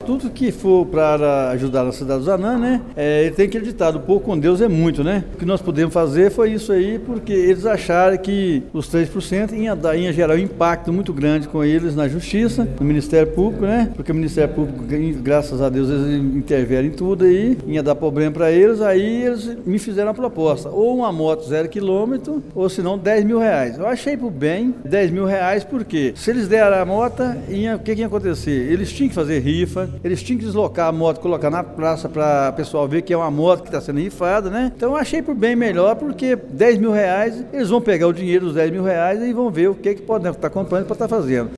tudo que for para ajudar a cidade dos Anã, né? Ele tem acreditado, o pouco com Deus é muito, né? O que nós podemos fazer foi isso aí, porque eles acharam que os 3% ia gerar um impacto muito grande com eles na justiça, no Ministério Público, né? Porque o Ministério Público, graças a Deus, eles intervêm em tudo aí, ia dar problema para eles, aí eles me fizeram a proposta, ou uma moto 0 km, ou se não 10 mil reais. Eu achei por bem 10 mil reais, porque se eles deram a moto, o que ia acontecer? Eles tinham que fazer rifa, eles tinham que deslocar a moto, colocar na praça para o pessoal ver que é uma moto que está sendo rifada, né? Então eu achei por bem melhor, porque 10 mil reais, eles vão pegar o dinheiro dos 10 mil reais e vão ver o que pode estar comprando para estar fazendo.